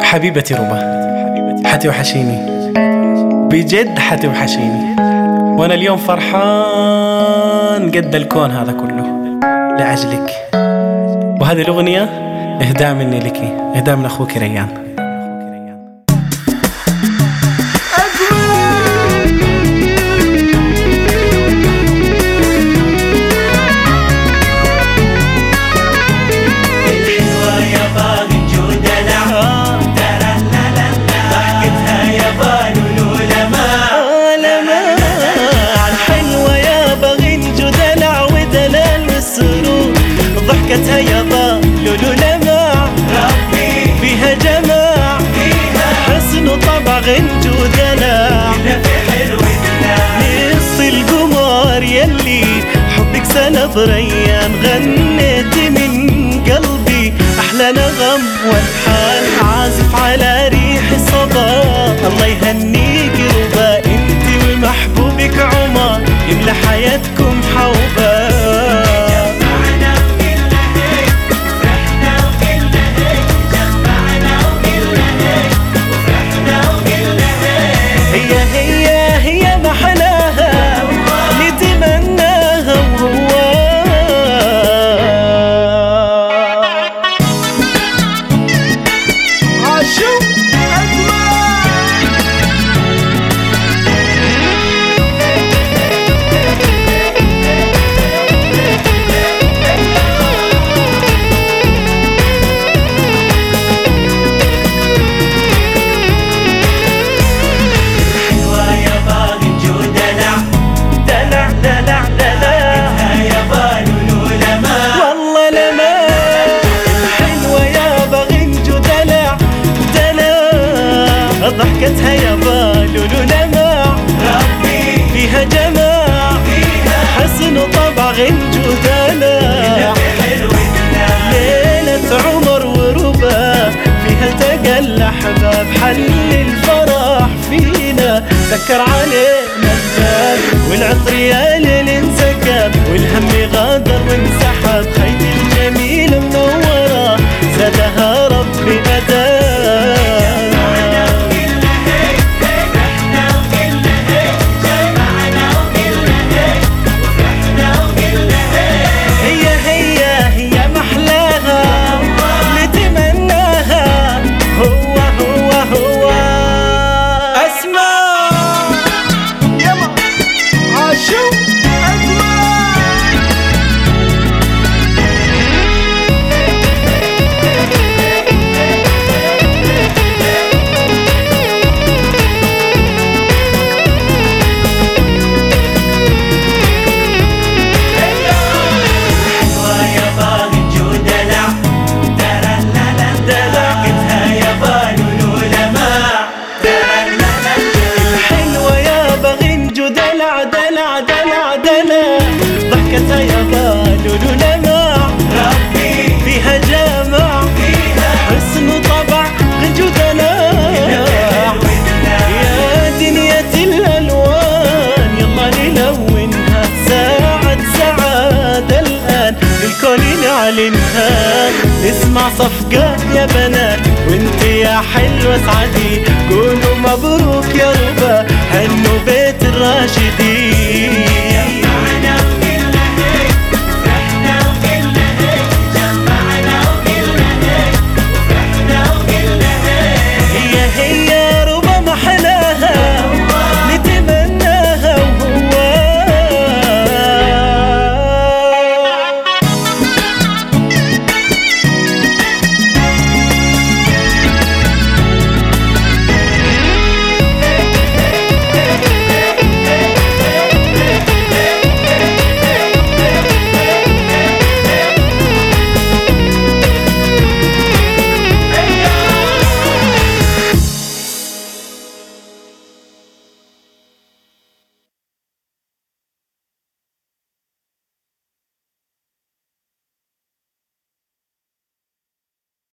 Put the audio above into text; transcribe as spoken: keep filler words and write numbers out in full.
حبيبتي ربا، حتوحشيني بجد، حتوحشيني. وانا اليوم فرحان قد الكون هذا كله لأجلك. وهذه الأغنية إهداء مني لك، إهداء من أخوك ريان. ضحكتها يابا لولو لمع ربي فيها جمع، فيها حسن وطبع غنج ودلع، في حلو نص القمر يلي حبك سنة بريان. غنيت من قلبي أحلى نغم والحال، عازف على ريح الصبا. الله يهنيك ربا، انت ومحبوبك عمر يملى حياتكم حوبا. ضحكتها يابا لولو لمع ربي فيها جمع، فيها حسن وطبع غنج ودلع، ليلة عمر وربا فيها تقى الأحباب. حل الفرح فينا ذكر علينا الباب، والعطر يا ليل انسكب والهم غادر وانسحب. خيط الجميل منورة زادها ربي أداب. ضحكتها يابا لولو لمع ربي فيها جمع، فيها حسن وطبع غنج ودلع، يا دنيا الألوان يلا نلونها. ساعة سعادة الآن للكون نعلنها. نسمع صفقة يا بنات وانت يا حلوة اسعدي، قولوا مبروك يا ربا هنوا بيت الراشدين.